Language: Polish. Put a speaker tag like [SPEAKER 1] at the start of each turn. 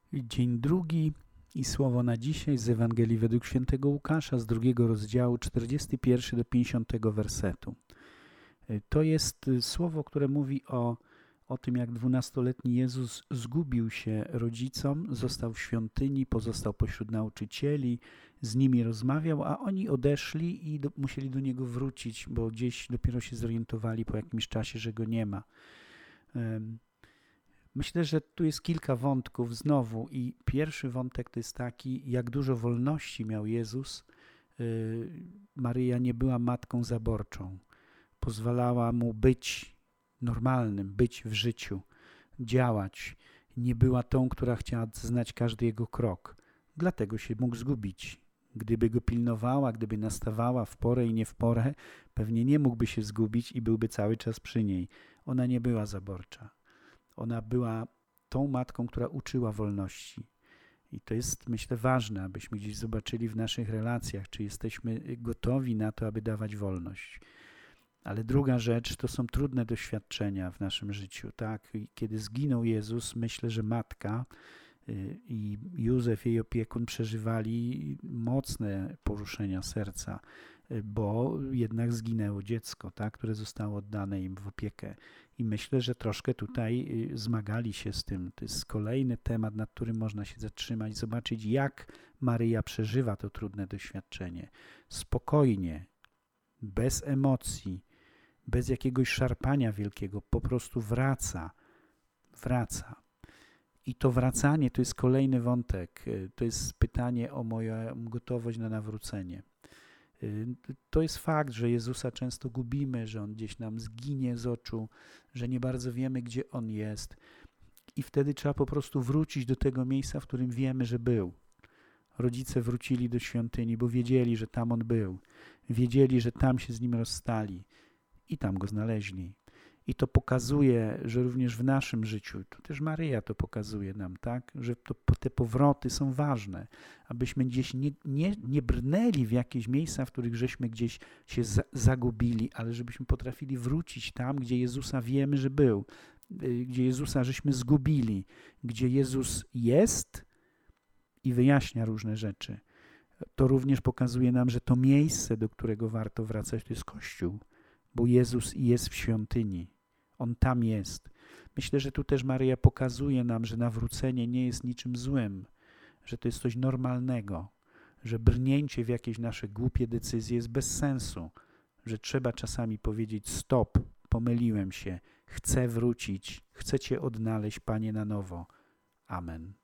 [SPEAKER 1] Dzień drugi i słowo na dzisiaj z Ewangelii według świętego Łukasza z 2 rozdziału 41 do 50 wersetu. To jest słowo, które mówi o tym, jak 12-letni Jezus zgubił się rodzicom, został w świątyni, pozostał pośród nauczycieli, z nimi rozmawiał, a oni odeszli i musieli do Niego wrócić, bo gdzieś dopiero się zorientowali po jakimś czasie, że Go nie ma. Myślę, że tu jest kilka wątków znowu i pierwszy wątek to jest taki, jak dużo wolności miał Jezus. Maryja nie była matką zaborczą. Pozwalała mu być normalnym, być w życiu, działać. Nie była tą, która chciała znać każdy jego krok. Dlatego się mógł zgubić. Gdyby go pilnowała, gdyby nastawała w porę i nie w porę, pewnie nie mógłby się zgubić i byłby cały czas przy niej. Ona nie była zaborcza. Ona była tą matką, która uczyła wolności. I to jest, myślę, ważne, abyśmy gdzieś zobaczyli w naszych relacjach, czy jesteśmy gotowi na to, aby dawać wolność. Ale druga rzecz to są trudne doświadczenia w naszym życiu. Tak? I kiedy zginął Jezus, myślę, że matka i Józef, jej opiekun, przeżywali mocne poruszenia serca, bo jednak zginęło dziecko, tak, które zostało oddane im w opiekę. I myślę, że troszkę tutaj zmagali się z tym. To jest kolejny temat, nad którym można się zatrzymać, zobaczyć, jak Maryja przeżywa to trudne doświadczenie. Spokojnie, bez emocji, bez jakiegoś szarpania wielkiego, po prostu wraca. I to wracanie to jest kolejny wątek. To jest pytanie o moją gotowość na nawrócenie. To jest fakt, że Jezusa często gubimy, że On gdzieś nam zginie z oczu, że nie bardzo wiemy, gdzie On jest. I wtedy trzeba po prostu wrócić do tego miejsca, w którym wiemy, że był. Rodzice wrócili do świątyni, bo wiedzieli, że tam On był. Wiedzieli, że tam się z Nim rozstali i tam Go znaleźli. I to pokazuje, że również w naszym życiu, tu też Maryja to pokazuje nam, tak, że te powroty są ważne, abyśmy gdzieś nie brnęli w jakieś miejsca, w których żeśmy gdzieś się zagubili, ale żebyśmy potrafili wrócić tam, gdzie Jezusa wiemy, że był, gdzie Jezusa żeśmy zgubili, gdzie Jezus jest i wyjaśnia różne rzeczy. To również pokazuje nam, że to miejsce, do którego warto wracać, to jest Kościół, bo Jezus jest w świątyni. On tam jest. Myślę, że tu też Maryja pokazuje nam, że nawrócenie nie jest niczym złym, że to jest coś normalnego, że brnięcie w jakieś nasze głupie decyzje jest bez sensu, że trzeba czasami powiedzieć stop, pomyliłem się, chcę wrócić, chcę Cię odnaleźć, Panie, na nowo. Amen.